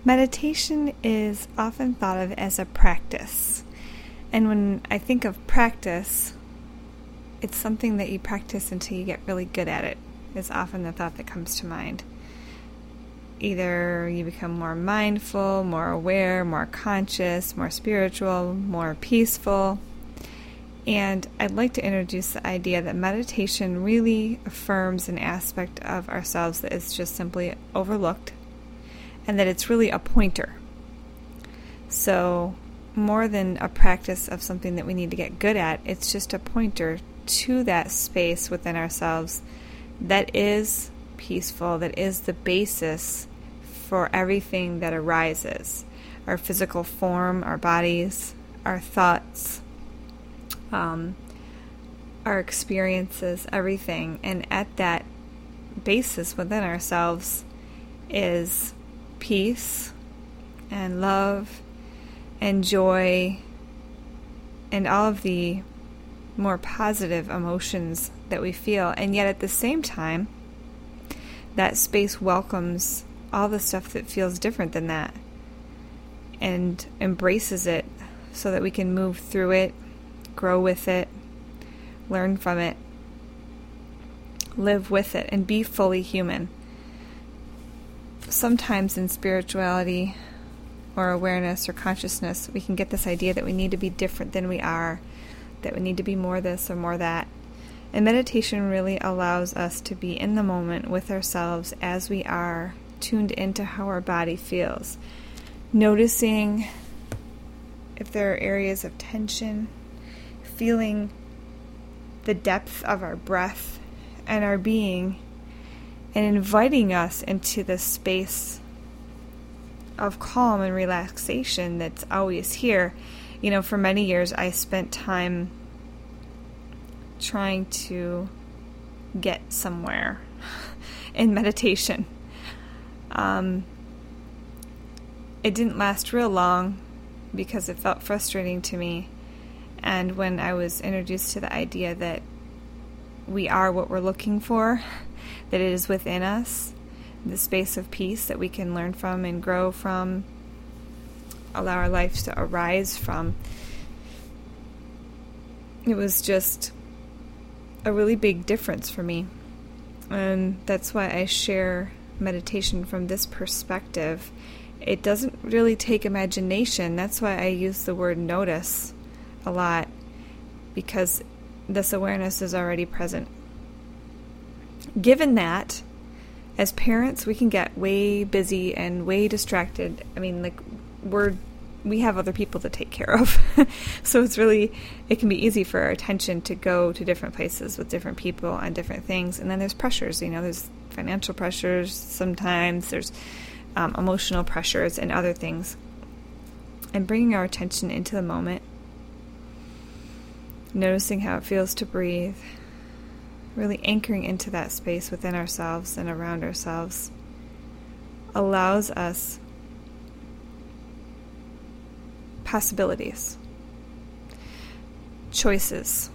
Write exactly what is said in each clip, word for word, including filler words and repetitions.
Meditation is often thought of as a practice. And when I think of practice, it's something that you practice until you get really good at it, is often the thought that comes to mind. Either you become more mindful, more aware, more conscious, more spiritual, more peaceful. And I'd like to introduce the idea that meditation really affirms an aspect of ourselves that is just simply overlooked, and that it's really a pointer. So more than a practice of something that we need to get good at, it's just a pointer to that space within ourselves that is peaceful, that is the basis for everything that arises. Our physical form, our bodies, our thoughts, um, our experiences, everything. And at that basis within ourselves is peace and love and joy and all of the more positive emotions that we feel. And yet at the same time, that space welcomes all the stuff that feels different than that and embraces it so that we can move through it, grow with it, learn from it, live with it, and be fully human. Sometimes in spirituality or awareness or consciousness, we can get this idea that we need to be different than we are, that we need to be more this or more that. And meditation really allows us to be in the moment with ourselves as we are, tuned into how our body feels. Noticing if there are areas of tension, feeling the depth of our breath and our being, and inviting us into this space of calm and relaxation that's always here. You know, for many years I spent time trying to get somewhere in meditation. Um, it didn't last real long because it felt frustrating to me. And when I was introduced to the idea that we are what we're looking for, that it is within us, the space of peace that we can learn from and grow from, allow our lives to arise from, it was just a really big difference for me. And that's why I share meditation from this perspective. It doesn't really take imagination. That's why I use the word notice a lot, because this awareness is already present. Given that, as parents, we can get way busy and way distracted. I mean, like, we're we have other people to take care of. So it's really, it can be easy for our attention to go to different places with different people on different things. And then there's pressures, you know, there's financial pressures sometimes, there's um, emotional pressures and other things. And bringing our attention into the moment, noticing how it feels to breathe, really anchoring into that space within ourselves and around ourselves, allows us possibilities, choices,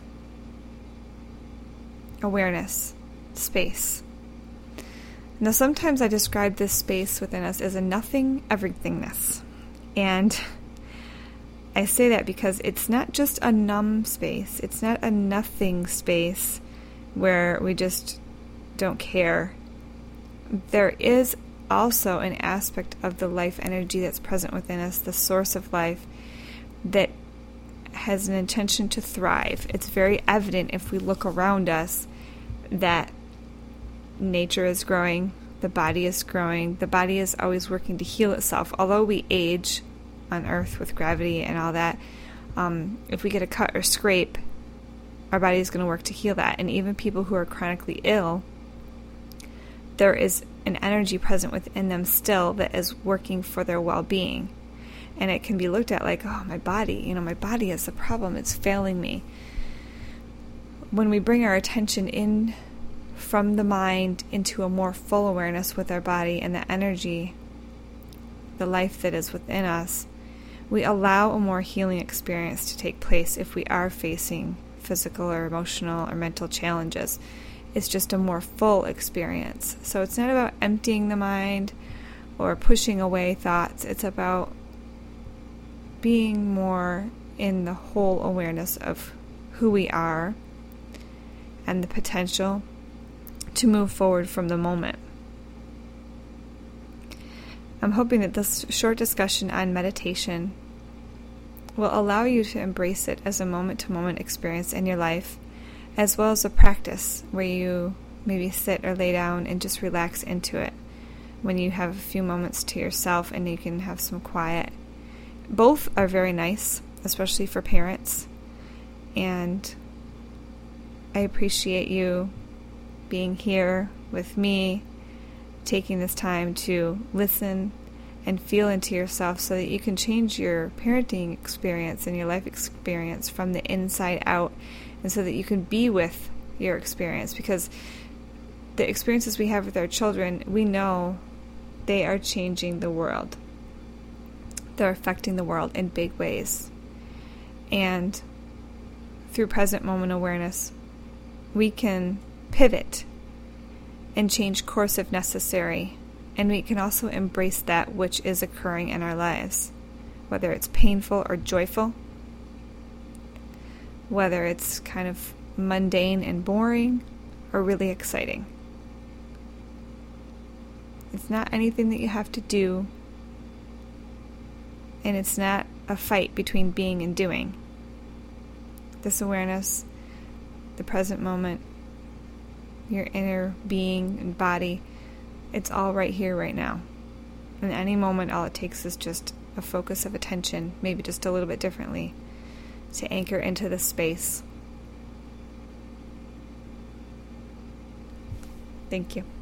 awareness, space. Now, sometimes I describe this space within us as a nothing everythingness. And I say that because it's not just a numb space. It's not a nothing space where we just don't care. There is also an aspect of the life energy that's present within us, the source of life, that has an intention to thrive. It's very evident if we look around us that nature is growing, the body is growing, the body is always working to heal itself. Although we age on Earth with gravity and all that, um, if we get a cut or scrape, our body is going to work to heal that. And even people who are chronically ill, there is an energy present within them still that is working for their well-being. And it can be looked at like, oh, my body, you know, my body is the problem, it's failing me. When we bring our attention in from the mind into a more full awareness with our body and the energy, the life that is within us, we allow a more healing experience to take place if we are facing physical or emotional or mental challenges. It's just a more full experience. So it's not about emptying the mind or pushing away thoughts. It's about being more in the whole awareness of who we are and the potential to move forward from the moment. I'm hoping that this short discussion on meditation will allow you to embrace it as a moment-to-moment experience in your life, as well as a practice where you maybe sit or lay down and just relax into it when you have a few moments to yourself and you can have some quiet. Both are very nice, especially for parents, and I appreciate you being here with me, taking this time to listen and feel into yourself so that you can change your parenting experience and your life experience from the inside out, and so that you can be with your experience, because the experiences we have with our children, we know they are changing the world. They're affecting the world in big ways. And through present moment awareness, we can pivot and change course if necessary. And we can also embrace that which is occurring in our lives, whether it's painful or joyful, whether it's kind of mundane and boring or really exciting. It's not anything that you have to do, and it's not a fight between being and doing. This awareness, the present moment, your inner being and body, it's all right here, right now. In any moment, all it takes is just a focus of attention, maybe just a little bit differently, to anchor into this space. Thank you.